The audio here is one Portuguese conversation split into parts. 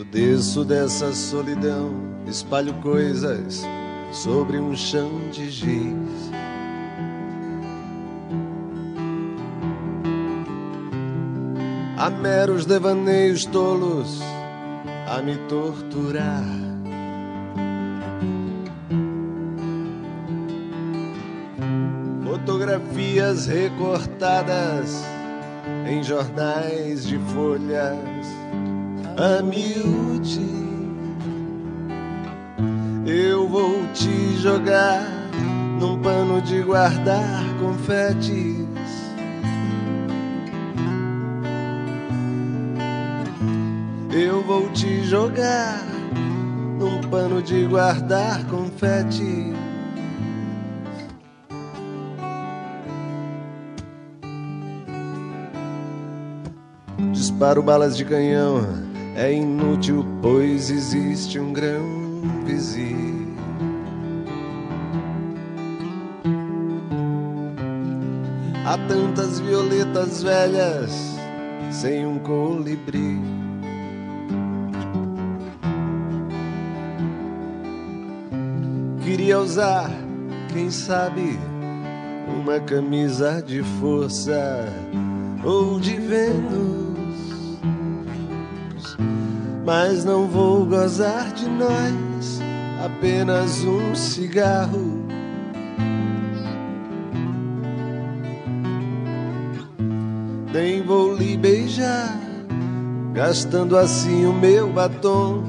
desço dessa solidão, espalho coisas sobre um chão de giz. Há meros devaneios tolos a me torturar. Fotografias recortadas em jornais de folhas a miúde. Eu vou te jogar num pano de guardar confetes. Eu vou te jogar num pano de guardar confetes. Disparo balas de canhão, é inútil, pois existe um grão vizir. Há tantas violetas velhas sem um colibri. Queria usar, quem sabe, uma camisa de força ou de Vênus, mas não vou gozar de nós, apenas um cigarro. Nem vou lhe beijar, gastando assim o meu batom.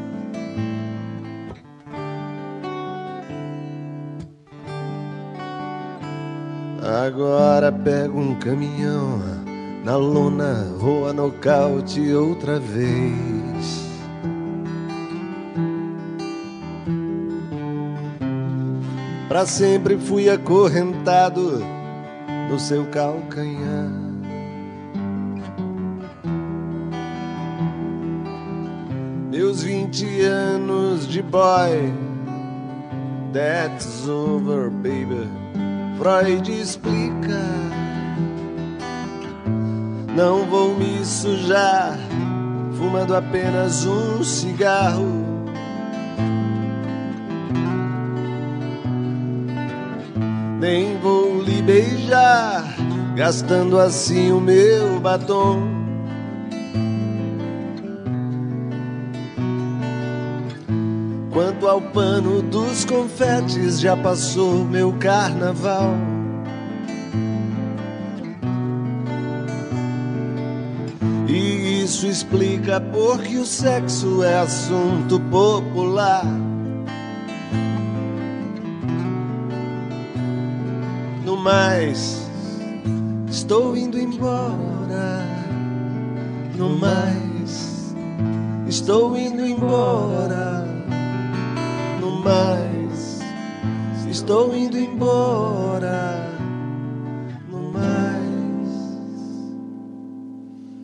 Agora pego um caminhão, na lona vou a nocaute outra vez. Pra sempre fui acorrentado no seu calcanhar. Meus 20 anos de boy, that's over, baby. Freud explica. Não vou me sujar fumando apenas um cigarro. Nem vou lhe beijar, gastando assim o meu batom. Quanto ao pano dos confetes, já passou meu carnaval. E isso explica porque o sexo é assunto popular. No mais, estou indo embora. No mais, estou indo embora. No mais, estou indo embora.